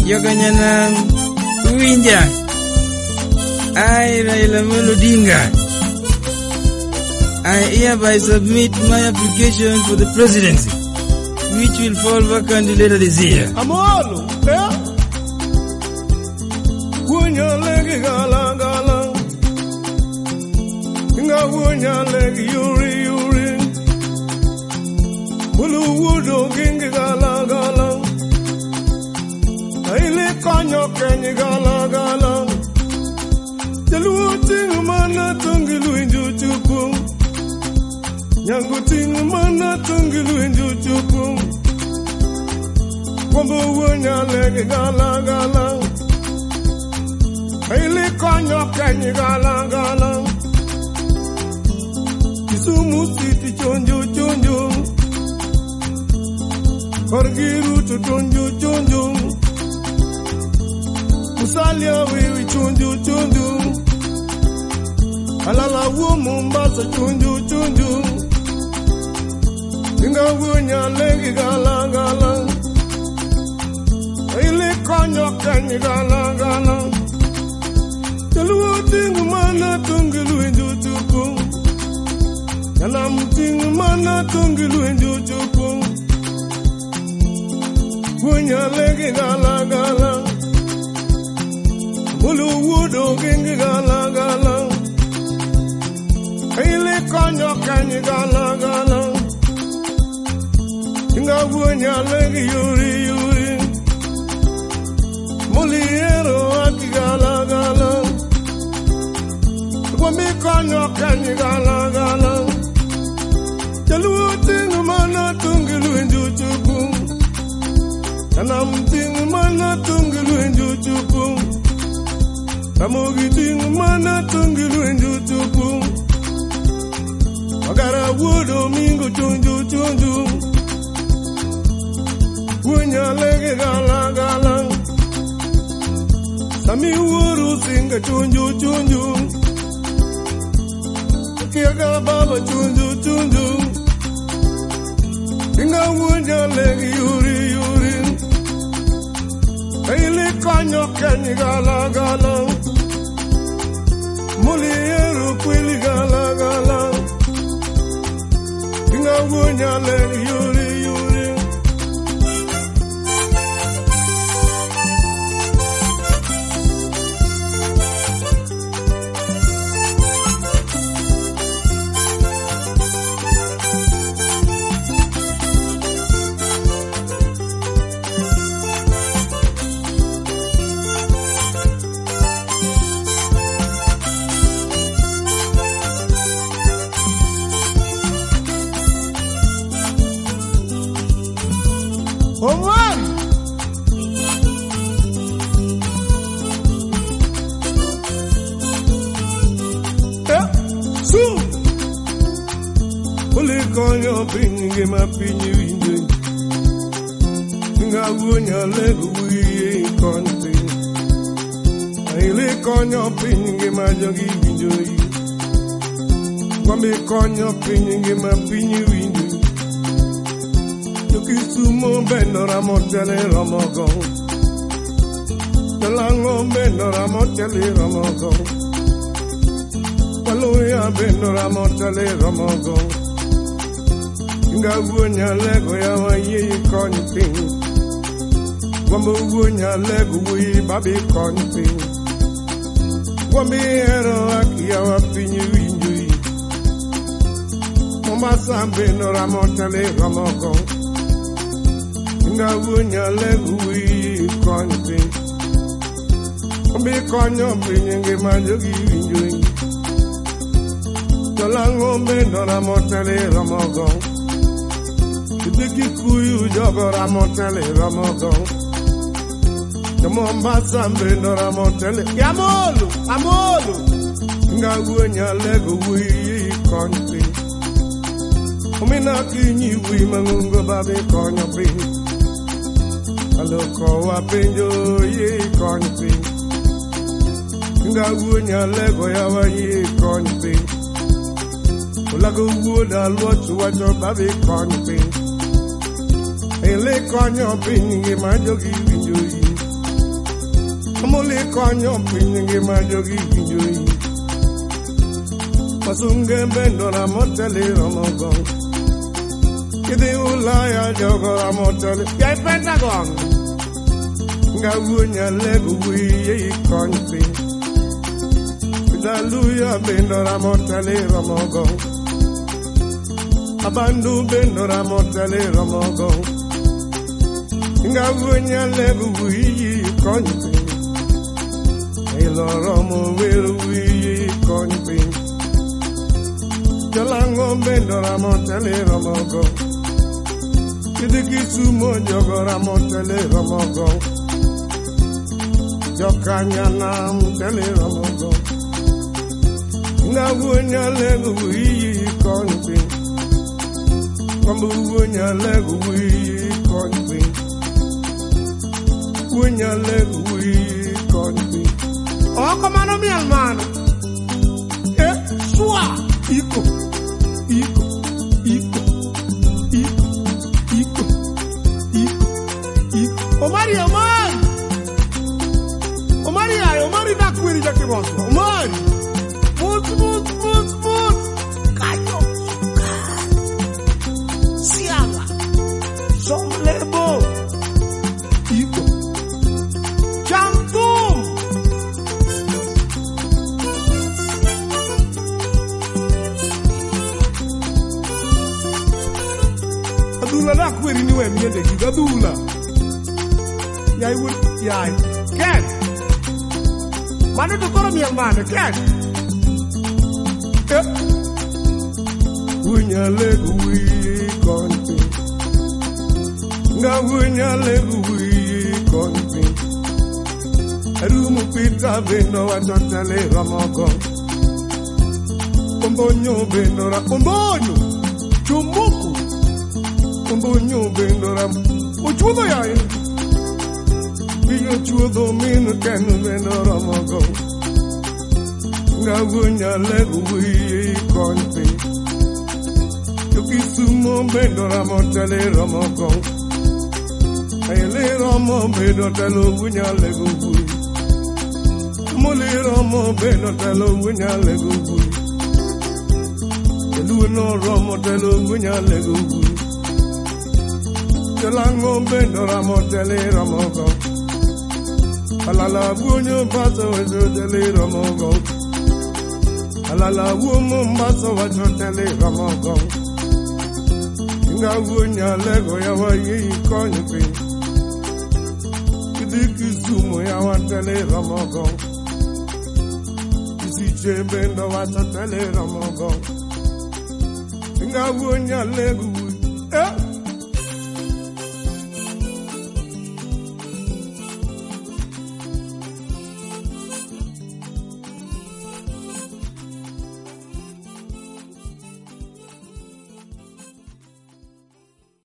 Yoganyanam Uwinja. I, Raila Amolo Odinga, I hereby submit my application for the presidency, which will fall vacant later this year. Amolo, Wunya legi gala gala, Inga wunya legi yuri yuri, Mulu wudo gingi gala gala, Aile kanyo kenyi gala gala, Jalu tingu mana tungilu inju chupu, Nyangu tingu mana tungilu inju chupu, Wambu wunya legi gala gala, Aile kanyo kenyi gala gala, Kisumu city chonjo chonjo, Korgiru to chonjo chonjo, Musalia wewe chonjo chonjo, Alala wo Mombasa chonjo chonjo, Inga wunya legi gala gala, Aile kanyo kenyi gala gala, Jaluo tingu mana tungilu inju chupu, Yanam tingu mana tungilu inju chupu, Wunya legi gala gala, Mulu wudo gingi gala gala, Aile kanyo kenyi gala gala, Inga wunya legi yuri yuri, Muliero aki gala gala, Wami kanyo kenyi gala gala, Jaluo tingu mana tungilu inju chupu, Yanam tingu mana tungilu inju chupu, Kamogi tingu mana tungilu inju chupu, Magara wudo mingo chonjo chonjo, Wunya legi gala gala, Sami wuru singa chonjo chonjo, Kiaga baba chonjo chonjo, Inga wunya legi yuri yuri, Aile kanyo kenyi gala gala, Muliero kwili gala gala, Inga wunya legi yuri yuri. Omar! Su! Uli konyo pingi ma pinyi winje, Nga wunya legu wiye konti, Aile konyo pingi ma jogi winje, Kwambi konyo pingi ma pinyi winje, Kisumo benora motele ramogo, Talango benora motele ramogo, Paluya benora motele ramogo, Inga wunya lego ya wa ye konti, Wambu wunya lego wi babi konti, Wambi ero aki ya wa pinyi winjui, Mombasa benora motele ramogo, Nga wunya legu wi konti, Kumbi konyo pinyenge majogi winjui, Talango benora motele ramogo, Tidiki kuyu jogo ramotele ramogo, Mombasa benora motele, Amolo, Amolo, Nga wunya legu wi konti, Umina kinyi wi mangungo babe konyo pinyi, Aloko wa penjo ye konti, Nga wunya lego ya wa ye konti, Ulago wuda alwotu wajo babi konti, Ele konyo pingi majogi winjoyi, Muli konyo pingi majogi pinjoi Pasunge bendora moteli Romogon Kidi ulaya jogora moteli Yai Pentagon Ngawunya legu wiye konpi Daluya bendora moteli Romogon Abandu bendora moteli Romogon Ngawunya legu wiye konpi Iloromo will we convey Jalango bendora motele Romogo Kidiki Jogora motele Romogo Jokanya nam tele Romogo Ngawunya legu we convey Kwambunya legu we convey Wunya legu we convey Oh, come on, mi hermano. Sua. Ico. Omari da kwiri já que você. Omari. Muito. Caio. Siaba. Somlebo. Ico. Jantum. Adula la kweri ni we miende gigadula. Yai would yai. Ken. Manu to koro mi hermano, Ken. Wunya legu wi konti. Nga wunya legu wi konti. Rumu pita bendo watotele Romogo. Ombonyo bendora. Ombonyo. Chumuku. Ombonyo bendora. Ochudo yae. Biyo chudo minu kenu bendora Romogo. Ngawunya legu wi konti. Yukisumo bendora motele Romogo. Ele Romo bendotelo wunya legu wi. Muli Romo bendotelo wunya legu wi. Eluno Romo telo wunya legu wi. Jalango bendora motele Romogo. Alala wunyo baso wajotele Romogo. Alala wumu baso wajotele Romogo. Inga wunya lego ya wayi konyi. Kidiki sumo ya watele Romogo. Kisiche bendo watele Romogo. Inga wunya lego.